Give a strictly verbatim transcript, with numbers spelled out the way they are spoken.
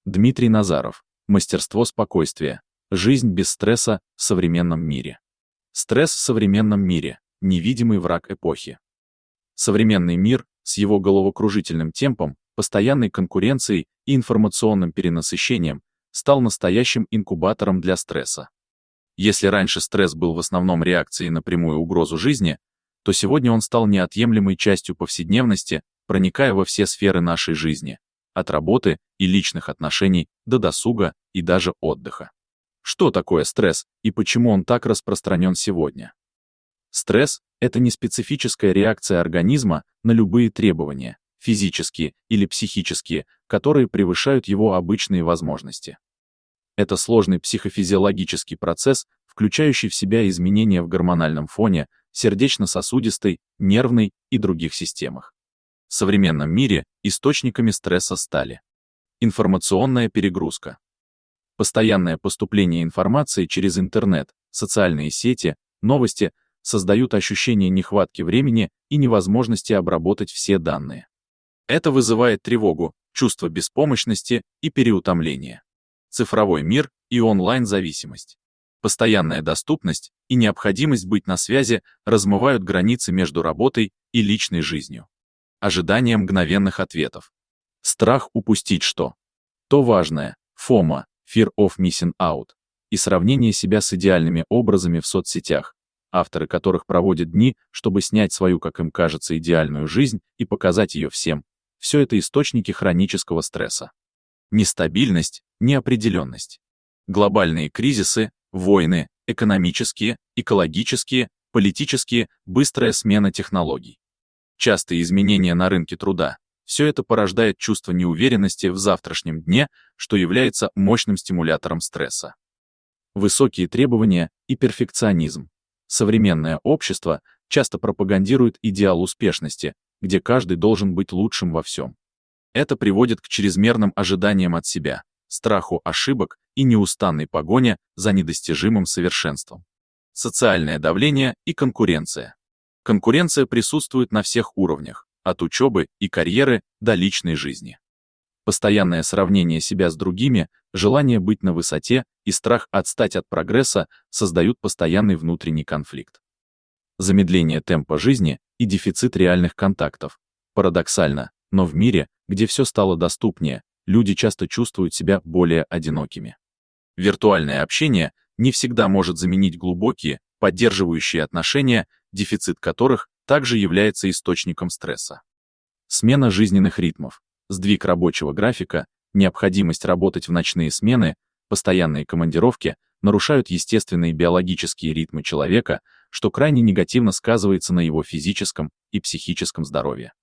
Дмитрий Назаров. Мастерство спокойствия. Жизнь без стресса в современном мире. Стресс в современном мире – невидимый враг эпохи. Современный мир с его головокружительным темпом, постоянной конкуренцией и информационным перенасыщением стал настоящим инкубатором для стресса. Если раньше стресс был в основном реакцией на прямую угрозу жизни, то сегодня он стал неотъемлемой частью повседневности, проникая во все сферы нашей жизни, от работы и личных отношений до досуга и даже отдыха. Что такое стресс и почему он так распространен сегодня? Стресс – это не специфическая реакция организма на любые требования, физические или психические, которые превышают его обычные возможности. Это сложный психофизиологический процесс, включающий в себя изменения в гормональном фоне, сердечно-сосудистой, нервной и других системах. В современном мире источниками стресса стали информационная перегрузка, постоянное поступление информации через интернет, социальные сети, новости создают ощущение нехватки времени и невозможности обработать все данные. Это вызывает тревогу, чувство беспомощности и переутомление. Цифровой мир и онлайн-зависимость. Постоянная доступность и необходимость быть на связи размывают границы между работой и личной жизнью. Ожидание мгновенных ответов. Страх упустить что? То важное, фомо, fear of missing out, и сравнение себя с идеальными образами в соцсетях, авторы которых проводят дни, чтобы снять свою, как им кажется, идеальную жизнь и показать ее всем. Все это источники хронического стресса. Нестабильность, неопределенность. Глобальные кризисы, войны, экономические, экологические, политические, быстрая смена технологий. Частые изменения на рынке труда. Все это порождает чувство неуверенности в завтрашнем дне, что является мощным стимулятором стресса. Высокие требования и перфекционизм. Современное общество часто пропагандирует идеал успешности, где каждый должен быть лучшим во всем. Это приводит к чрезмерным ожиданиям от себя, страху ошибок и неустанной погоне за недостижимым совершенством. Социальное давление и конкуренция. Конкуренция присутствует на всех уровнях, от учебы и карьеры до личной жизни. Постоянное сравнение себя с другими, желание быть на высоте и страх отстать от прогресса создают постоянный внутренний конфликт. Замедление темпа жизни и дефицит реальных контактов. Парадоксально, но в мире, где все стало доступнее, люди часто чувствуют себя более одинокими. Виртуальное общение не всегда может заменить глубокие, поддерживающие отношения, дефицит которых также является источником стресса. Смена жизненных ритмов, сдвиг рабочего графика, необходимость работать в ночные смены, постоянные командировки нарушают естественные биологические ритмы человека, что крайне негативно сказывается на его физическом и психическом здоровье.